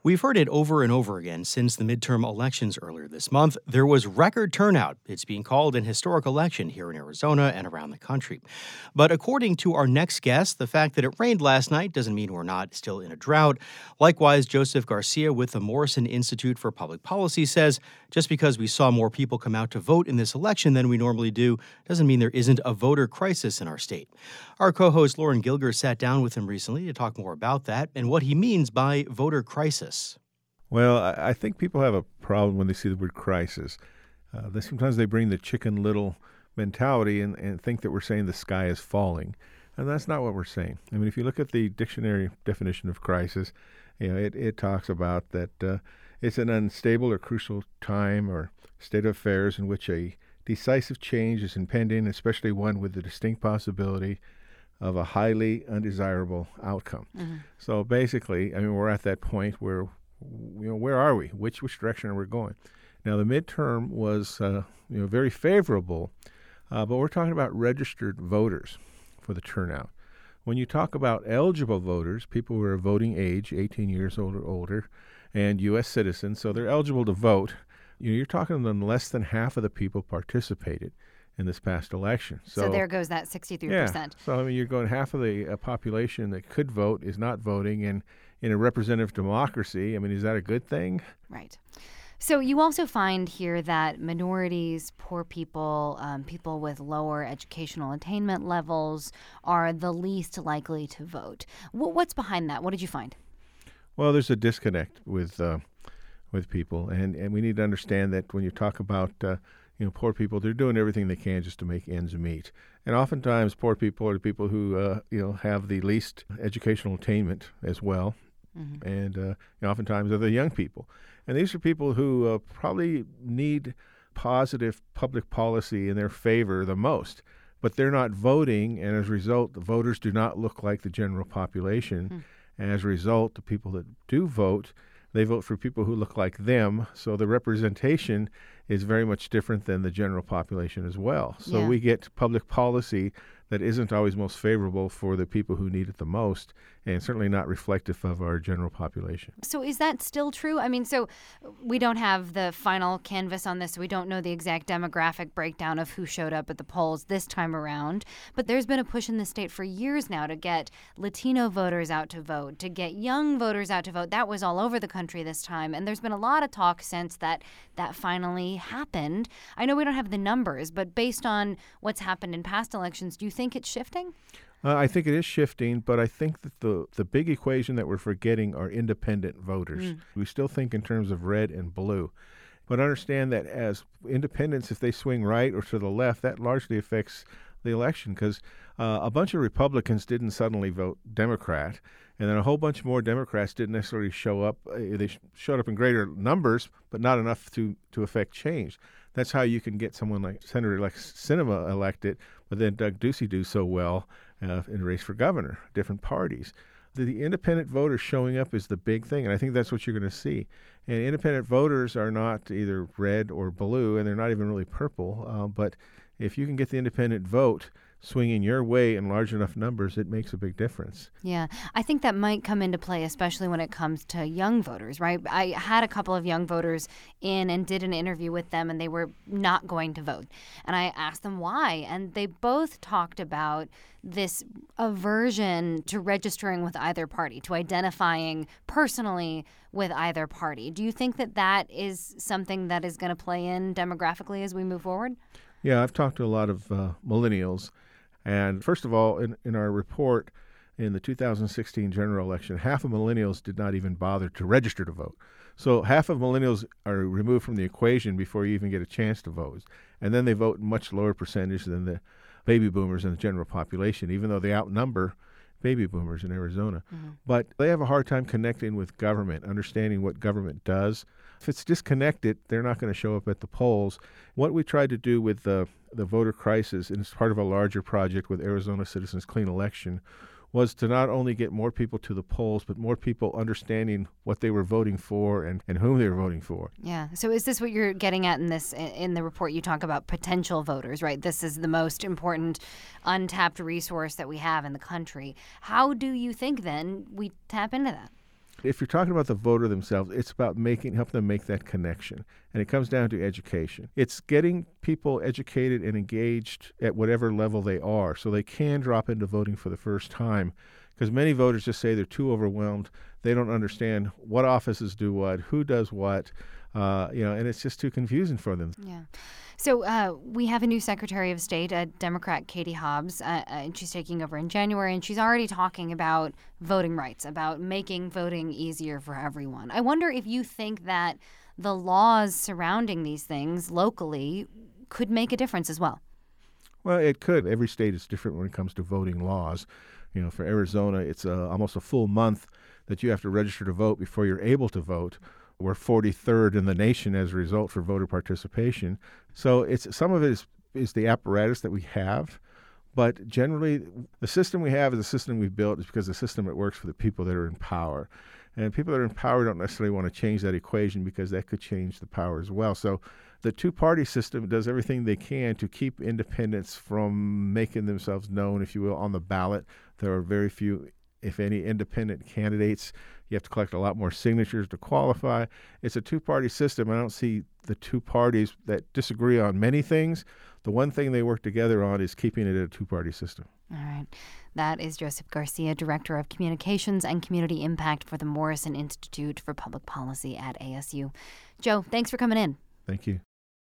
We've heard it over and over again since the midterm elections earlier this month. There was record turnout. It's being called an historic election here in Arizona and around the country. But according to our next guest, the fact that it rained last night doesn't mean we're not still in a drought. Likewise, Joseph Garcia with the Morrison Institute for Public Policy says just because we saw more people come out to vote in this election than we normally do doesn't mean there isn't a voter crisis in our state. Our co-host Lauren Gilger sat down with him recently to talk more about that and what he means by voter crisis. Well, I think people have a problem when they see the word crisis. Sometimes they bring the Chicken Little mentality and think that we're saying the sky is falling. And that's not what we're saying. I mean, if you look at the dictionary definition of crisis, it talks about that it's an unstable or crucial time or state of affairs in which a decisive change is impending, especially one with the distinct possibility of a highly undesirable outcome. Mm-hmm. So basically, we're at that point where where are we? Which direction are we going? Now, the midterm was, very favorable, but we're talking about registered voters for the turnout. When you talk about eligible voters, people who are voting age, 18 years old or older, and U.S. citizens, so they're eligible to vote, you're talking about less than half of the people participated in this past election. So there goes that 63%. Yeah. So, you're going half of the population that could vote is not voting, and in a representative democracy, is that a good thing? Right. So you also find here that minorities, poor people, people with lower educational attainment levels are the least likely to vote. What's behind that? What did you find? Well, there's a disconnect with people, and we need to understand that when you talk about poor people, they're doing everything they can just to make ends meet. And oftentimes, poor people are the people who have the least educational attainment as well. Mm-hmm. And oftentimes are the young people. And these are people who probably need positive public policy in their favor the most. But they're not voting, and as a result, the voters do not look like the general population. Mm. And as a result, the people that do vote, they vote for people who look like them. So the representation is very much different than the general population as well. So we get public policy that isn't always most favorable for the people who need it the most, and certainly not reflective of our general population. So is that still true? So we don't have the final canvas on this, so we don't know the exact demographic breakdown of who showed up at the polls this time around, but there's been a push in the state for years now to get Latino voters out to vote, to get young voters out to vote. That was all over the country this time, and there's been a lot of talk since that finally happened. I know we don't have the numbers, but based on what's happened in past elections, do you think it's shifting? I think it is shifting, but I think that the big equation that we're forgetting are independent voters. Mm. We still think in terms of red and blue. But understand that as independents, if they swing right or to the left, that largely affects the election because a bunch of Republicans didn't suddenly vote Democrat, and then a whole bunch more Democrats didn't necessarily show up. They showed up in greater numbers, but not enough to affect change. That's how you can get someone like Senator Sinema elected, but then Doug Ducey do so well in the race for governor, different parties. The independent voters showing up is the big thing, and I think that's what you're going to see. And independent voters are not either red or blue, and they're not even really purple, but if you can get the independent vote swinging your way in large enough numbers, it makes a big difference. Yeah, I think that might come into play, especially when it comes to young voters, right? I had a couple of young voters in and did an interview with them, and they were not going to vote. And I asked them why, and they both talked about this aversion to registering with either party, to identifying personally with either party. Do you think that is something that is going to play in demographically as we move forward? Yeah, I've talked to a lot of millennials. And first of all, in our report in the 2016 general election, half of millennials did not even bother to register to vote. So half of millennials are removed from the equation before you even get a chance to vote. And then they vote in much lower percentage than the baby boomers in the general population, even though they outnumber baby boomers in Arizona. Mm-hmm. But they have a hard time connecting with government, understanding what government does. If it's disconnected, they're not going to show up at the polls. What we tried to do with the voter crisis, and it's part of a larger project with Arizona Citizens Clean Election, was to not only get more people to the polls, but more people understanding what they were voting for and whom they were voting for. Yeah. So is this what you're getting at in the report? You talk about potential voters, right? This is the most important untapped resource that we have in the country. How do you think then we tap into that? if you're talking about the voter themselves, it's about helping them make that connection. And it comes down to education. It's getting people educated and engaged at whatever level they are so they can drop into voting for the first time. Because many voters just say they're too overwhelmed. They don't understand what offices do what, who does what, and it's just too confusing for them. Yeah. So we have a new Secretary of State, Democrat Katie Hobbs, and she's taking over in January, and she's already talking about voting rights, about making voting easier for everyone. I wonder if you think that the laws surrounding these things locally could make a difference as well. Well, it could. Every state is different when it comes to voting laws. For Arizona, it's almost a full month that you have to register to vote before you're able to vote. We're 43rd in the nation as a result for voter participation. So some of it is the apparatus that we have, but generally the system we have is the system we've built is because the system that works for the people that are in power. And people that are in power don't necessarily want to change that equation because that could change the power as well. So the two-party system does everything they can to keep independents from making themselves known, if you will, on the ballot. There are very few, if any, independent candidates. You have to collect a lot more signatures to qualify. It's a two-party system. I don't see the two parties that disagree on many things. The one thing they work together on is keeping it a two-party system. All right. That is Joseph Garcia, Director of Communications and Community Impact for the Morrison Institute for Public Policy at ASU. Joe, thanks for coming in. Thank you.